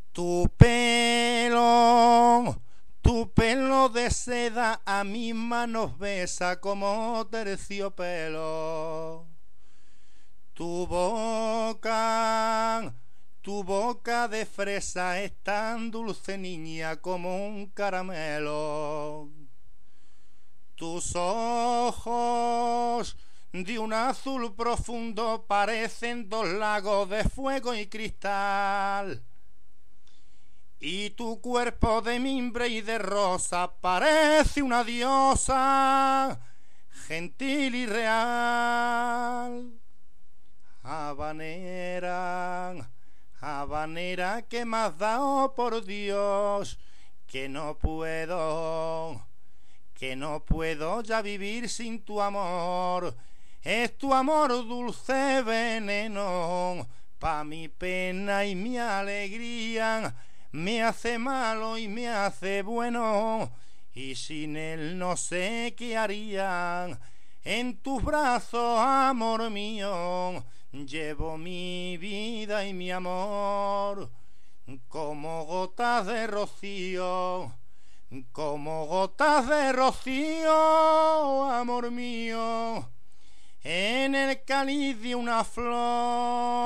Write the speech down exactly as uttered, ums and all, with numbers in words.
Tu pelo, tu pelo de seda a mis manos besa como terciopelo. Tu boca, tu boca de fresa es tan dulce, niña, como un caramelo. Tus ojos de un azul profundo parecen dos lagos de fuego y cristal. Y tu cuerpo de mimbre y de rosa parece una diosa gentil y real. Habanera, habanera que me has dado, por Dios, que no puedo, que no puedo ya vivir sin tu amor. Es tu amor dulce veneno, pa' mi pena y mi alegría. Me hace malo y me hace bueno, y sin él no sé qué harían. En tus brazos, amor mío, llevo mi vida y mi amor, como gotas de rocío, como gotas de rocío, amor mío, en el cáliz de una flor.